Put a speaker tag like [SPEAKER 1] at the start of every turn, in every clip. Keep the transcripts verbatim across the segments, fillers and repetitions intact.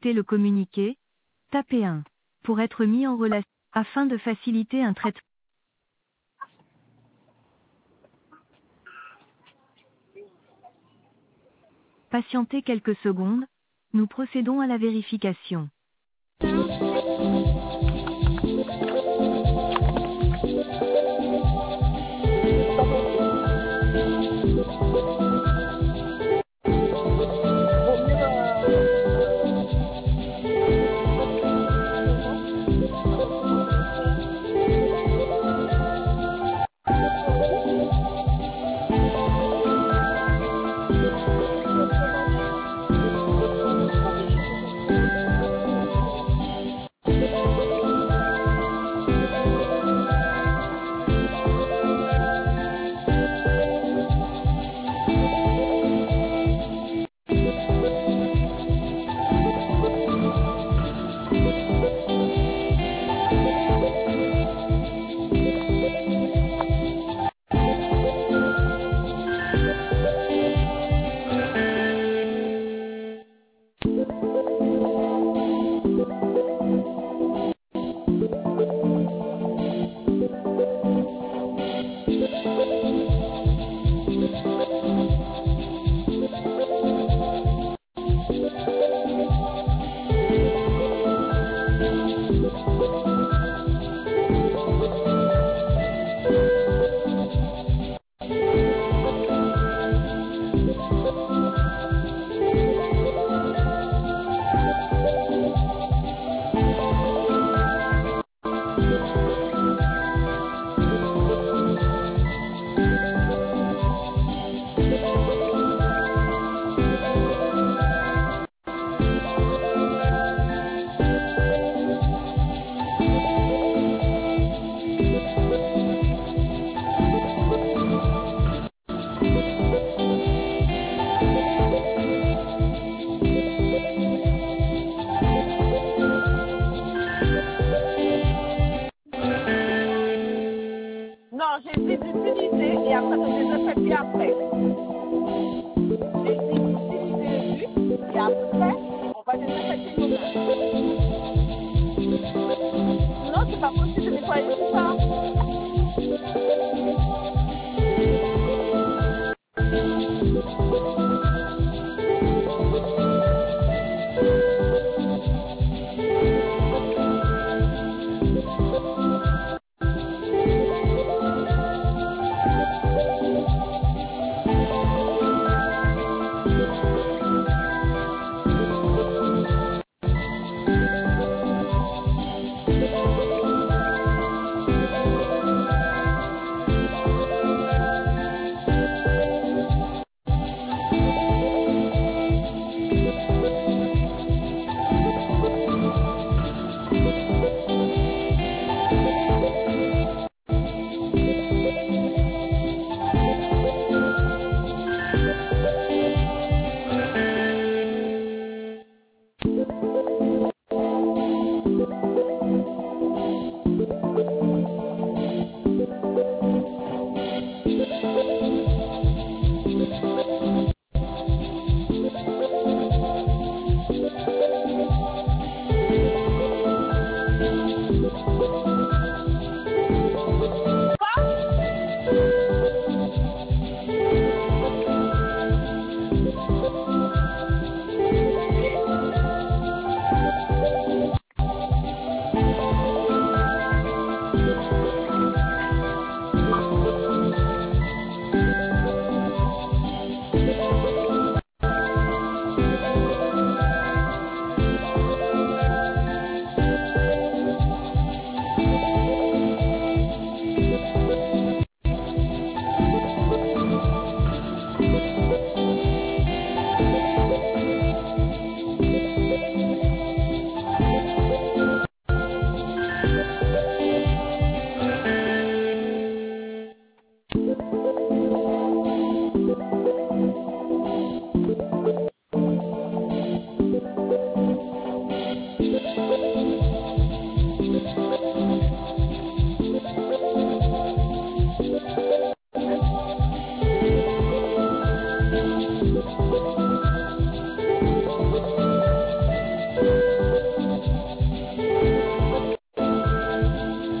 [SPEAKER 1] souhaitez le communiquer, tapez un. Pour être mis en relation, afin de faciliter un traitement. Patientez quelques secondes, nous procédons à la vérification.
[SPEAKER 2] Non, j'ai dit d'utiliser et après de désinfecter après. J'ai dit d'utiliser le but et après, on va désinfecter nos mains. Non, c'est pas possible de nettoyer tout ça.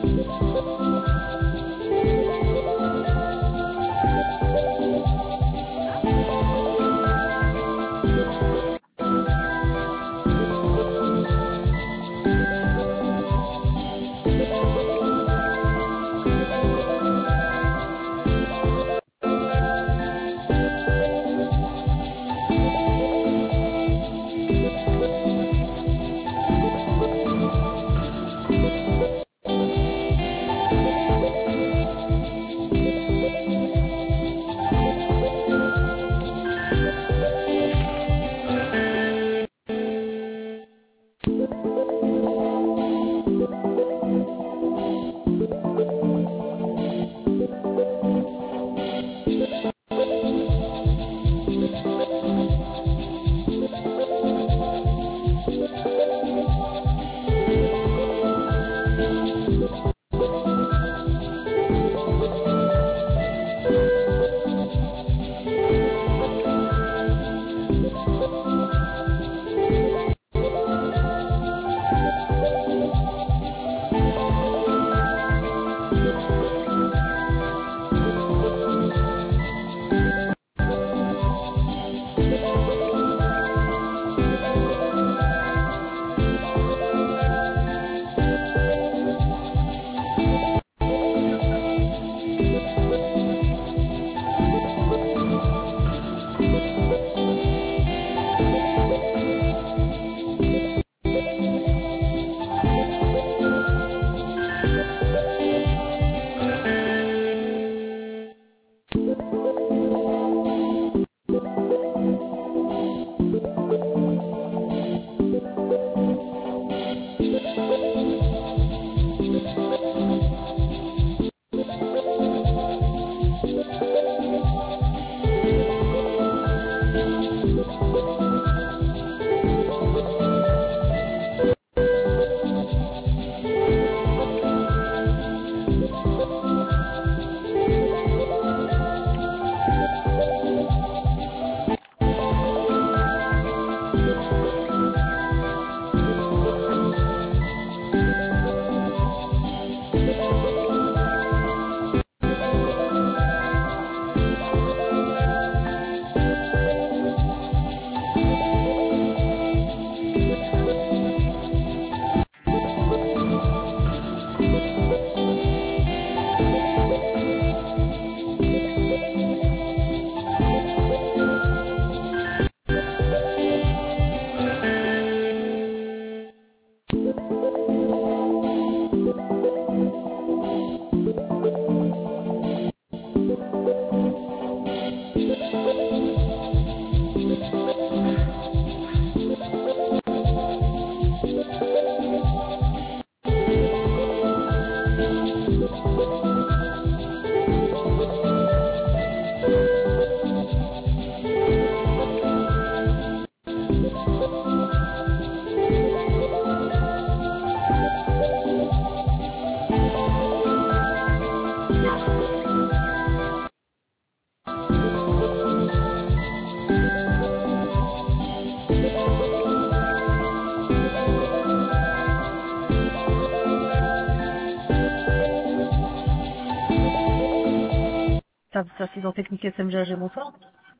[SPEAKER 3] Service assistant technique S M G A G, bonsoir.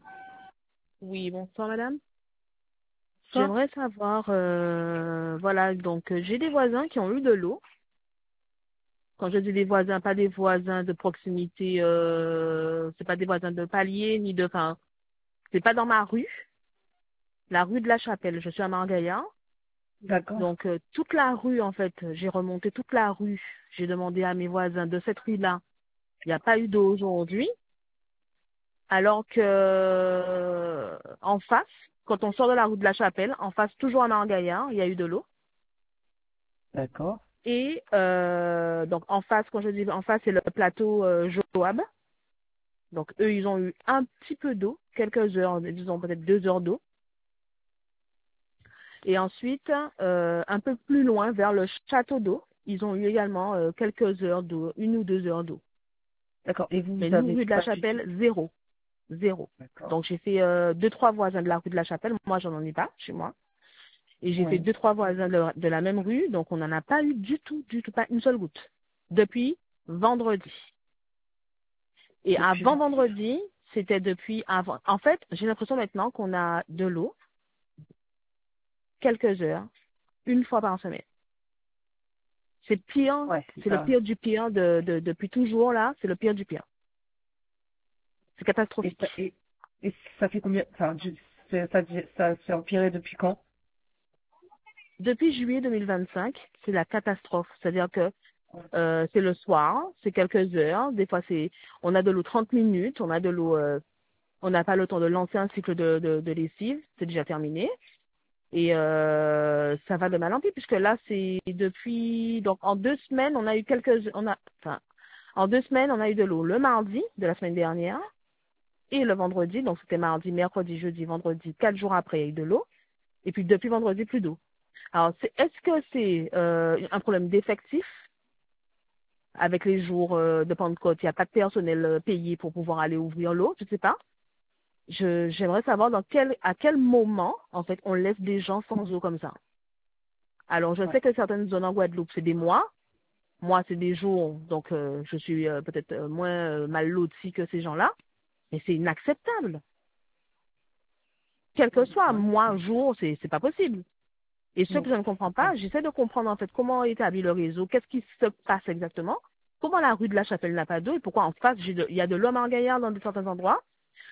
[SPEAKER 4] Oui, bonsoir madame.
[SPEAKER 3] Bonsoir.
[SPEAKER 4] J'aimerais savoir, euh, voilà, donc euh, j'ai des voisins qui ont eu de l'eau. Quand je dis des voisins, pas des voisins de proximité, euh, c'est pas des voisins de palier, ni de, enfin, c'est pas dans ma rue, la rue de la Chapelle. Je suis à Margaillard.
[SPEAKER 3] D'accord.
[SPEAKER 4] Donc euh, toute la rue, en fait, j'ai remonté toute la rue. J'ai demandé à mes voisins de cette rue-là. Il n'y a pas eu d'eau aujourd'hui. Alors que euh, en face, quand on sort de la rue de la Chapelle, en face, toujours à Margaillard, il y a eu de l'eau.
[SPEAKER 3] D'accord.
[SPEAKER 4] Et euh, donc en face, quand je dis en face, c'est le plateau euh, Joab. Donc eux, ils ont eu un petit peu d'eau, quelques heures, disons peut-être deux heures d'eau. Et ensuite, euh, un peu plus loin, vers le château d'eau, ils ont eu également euh, quelques heures d'eau, une ou deux heures d'eau.
[SPEAKER 3] D'accord. Et vous,
[SPEAKER 4] Mais
[SPEAKER 3] vous
[SPEAKER 4] nous,
[SPEAKER 3] avez
[SPEAKER 4] rue de la
[SPEAKER 3] pas du
[SPEAKER 4] Chapelle,
[SPEAKER 3] tout-
[SPEAKER 4] zéro. Zéro.
[SPEAKER 3] D'accord.
[SPEAKER 4] Donc j'ai fait euh, deux, trois voisins de la rue de la Chapelle. Moi, j'en ai pas chez moi. Et j'ai fait
[SPEAKER 3] Ouais.
[SPEAKER 4] deux, trois voisins de, de la même rue. Donc on n'en a pas eu du tout, du tout, pas une seule goutte. depuis vendredi. Et
[SPEAKER 3] Depuis
[SPEAKER 4] avant vendredi, c'était depuis avant. En fait, j'ai l'impression maintenant qu'on a de l'eau quelques heures, une fois par semaine. C'est pire,
[SPEAKER 3] Ouais,
[SPEAKER 4] c'est le
[SPEAKER 3] ça.
[SPEAKER 4] pire du pire de, de, depuis toujours là, c'est le pire du pire. C'est
[SPEAKER 3] Et
[SPEAKER 4] catastrophique.
[SPEAKER 3] ça, et, et ça fait combien, enfin, du- c'est- ça, ça s'est empiré depuis quand?
[SPEAKER 4] Depuis juillet deux mille vingt-cinq, c'est la catastrophe. C'est-à-dire que euh, c'est le soir, c'est quelques heures, des fois c'est, on a de l'eau trente minutes, on a de l'eau, euh, on n'a pas le temps de lancer un cycle de, de, de lessive, c'est déjà terminé. Et euh, ça va de mal en pis, puisque là, c'est depuis... Donc, en deux semaines, on a eu quelques... On a, enfin, en deux semaines, on a eu de l'eau le mardi de la semaine dernière et le vendredi. Donc, c'était mardi, mercredi, jeudi, vendredi. Quatre jours après, il y a eu de l'eau. Et puis, depuis vendredi, plus d'eau. Alors, c'est, est-ce que c'est euh, un problème d'effectif avec les jours euh, de Pentecôte? Il n'y a pas de personnel euh, payé pour pouvoir aller ouvrir l'eau, je ne sais pas. Je, j'aimerais savoir dans quel, à quel moment, en fait, on laisse des gens sans eau comme ça. Alors, je
[SPEAKER 3] Ouais.
[SPEAKER 4] sais que certaines zones en Guadeloupe, c'est des mois. Moi, c'est des jours, donc euh, je suis euh, peut-être euh, moins euh, mal lotie que ces gens-là. Mais c'est inacceptable. Quel que soit,
[SPEAKER 3] Ouais.
[SPEAKER 4] mois, jour, c'est c'est pas possible. Et ce
[SPEAKER 3] Non,
[SPEAKER 4] que je ne comprends pas, j'essaie de comprendre en fait comment est établi le réseau, qu'est-ce qui se passe exactement, comment la rue de la Chapelle n'a pas d'eau et pourquoi en face, j'ai de- il y a de l'eau Margaillard dans certains endroits.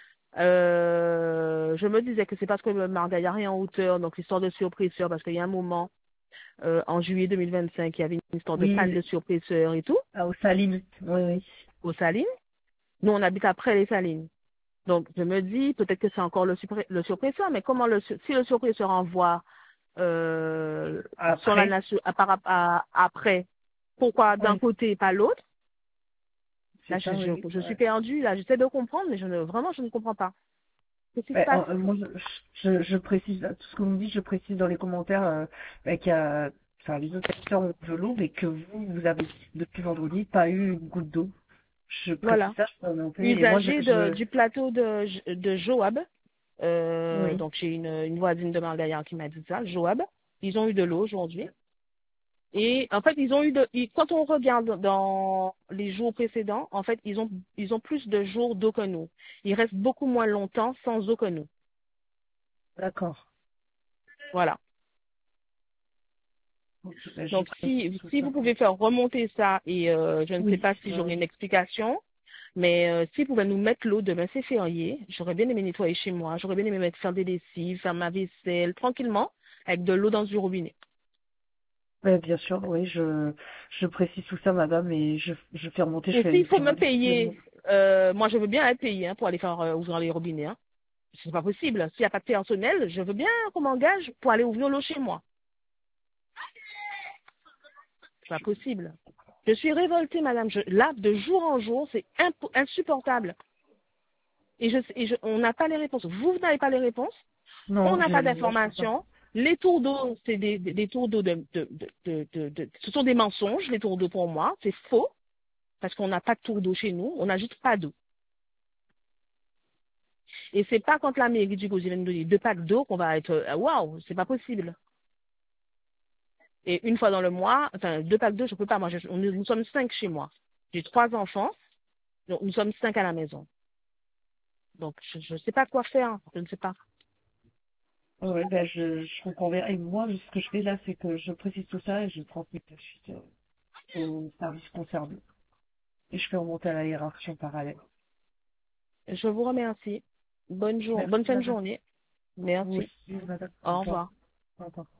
[SPEAKER 4] Euh, je me disais que c'est parce que le Margaillard est en hauteur, donc l'histoire de surpresseur, parce qu'il y a un moment, euh, en juillet deux mille vingt-cinq, il y avait une histoire de panne
[SPEAKER 3] Oui,
[SPEAKER 4] de surpresseur et tout,
[SPEAKER 3] ah, aux Salines. Oui, oui.
[SPEAKER 4] aux Salines. Nous, on habite après les Salines. Donc, je me dis, peut-être que c'est encore le, surpré- le surpresseur, mais comment le, sur- si le surpresseur envoie euh, sur la
[SPEAKER 3] Après,
[SPEAKER 4] nation à, par- à- après, pourquoi d'un
[SPEAKER 3] oui,
[SPEAKER 4] côté et pas l'autre? Là,
[SPEAKER 3] c'est
[SPEAKER 4] je,
[SPEAKER 3] ça,
[SPEAKER 4] je,
[SPEAKER 3] oui.
[SPEAKER 4] je suis
[SPEAKER 3] Ouais.
[SPEAKER 4] perdue, là, j'essaie de comprendre, mais je ne, vraiment, je ne comprends pas. Qu'est-ce qui se
[SPEAKER 3] Ouais,
[SPEAKER 4] passe?
[SPEAKER 3] euh, moi, je, je, je précise, tout ce que vous me dites, je précise dans les commentaires euh, bah, qu'il y a, enfin, les autres acteurs ont de l'eau, mais que vous, vous avez, depuis vendredi, pas eu une goutte d'eau. Je précise
[SPEAKER 4] Voilà.
[SPEAKER 3] ça, je peux remonter. Et moi, je,
[SPEAKER 4] Usager de,
[SPEAKER 3] je,
[SPEAKER 4] du plateau de, de Joab. Euh,
[SPEAKER 3] oui,
[SPEAKER 4] donc, j'ai une, une voisine de Margaillard qui m'a dit ça, Joab. Ils ont eu de l'eau aujourd'hui. Et en fait, ils ont eu de, ils- quand on regarde dans les jours précédents, en fait, ils ont, ils ont plus de jours d'eau que nous. Ils restent beaucoup moins longtemps sans eau que nous.
[SPEAKER 3] d'accord.
[SPEAKER 4] Voilà.
[SPEAKER 3] Ok, bah, je
[SPEAKER 4] Donc,
[SPEAKER 3] précise
[SPEAKER 4] si,
[SPEAKER 3] tout
[SPEAKER 4] si
[SPEAKER 3] ça.
[SPEAKER 4] vous pouvez faire remonter ça, et euh, je ne sais
[SPEAKER 3] Oui,
[SPEAKER 4] pas si j'aurai
[SPEAKER 3] euh,
[SPEAKER 4] une explication, mais euh, s'ils pouvaient nous mettre l'eau, demain c'est férié, j'aurais bien aimé nettoyer chez moi, j'aurais bien aimé mettre faire des lessives, faire ma vaisselle, tranquillement, avec de l'eau dans du robinet.
[SPEAKER 3] ouais, bien sûr, oui, je, je précise tout ça, madame, et je, je fais remonter, je
[SPEAKER 4] Et
[SPEAKER 3] fais
[SPEAKER 4] s'il
[SPEAKER 3] une
[SPEAKER 4] faut me
[SPEAKER 3] petite
[SPEAKER 4] payer, euh, moi je veux bien être payé hein, pour aller faire euh, ouvrir les robinets. Hein. C'est pas possible. S'il n'y a pas de personnel, je veux bien qu'on m'engage pour aller ouvrir l'eau chez moi. C'est pas possible. Je suis révoltée, madame. Je, là, de jour en jour, c'est impo- insupportable. Et, je, et je, on n'a pas les réponses. Vous, vous n'avez pas les réponses. On
[SPEAKER 3] Non,
[SPEAKER 4] n'a pas
[SPEAKER 3] j'ai, non, je peux pas.
[SPEAKER 4] d'informations. Les tours d'eau, c'est des, des, des tours d'eau de, de, de, de, de- de- ce sont des mensonges, les tours d'eau pour moi. C'est faux. Parce qu'on n'a pas de tour d'eau chez nous. On n'a juste pas d'eau. Et c'est pas quand la mairie du Gauzy vient nous donner deux packs d'eau qu'on va être, euh, waouh, c'est pas possible. Et une fois dans le mois, enfin, deux packs d'eau, je peux pas. Moi, je- on- nous sommes cinq chez moi. J'ai trois enfants. Donc, nous sommes cinq à la maison. Donc, je ne sais pas quoi faire. Je ne sais pas.
[SPEAKER 3] Ouais, ben je, je comprends bien. Et moi, ce que je fais là, c'est que je précise tout ça et je transmets tout de suite euh, au service concerné. Et je fais remonter à la hiérarchie en parallèle.
[SPEAKER 4] Je vous remercie. Bonne jour,
[SPEAKER 3] Merci,
[SPEAKER 4] bonne fin de
[SPEAKER 3] madame.
[SPEAKER 4] journée.
[SPEAKER 3] Vous
[SPEAKER 4] Merci.
[SPEAKER 3] aussi, madame. Au
[SPEAKER 4] Au
[SPEAKER 3] revoir.
[SPEAKER 4] revoir.
[SPEAKER 3] Au revoir.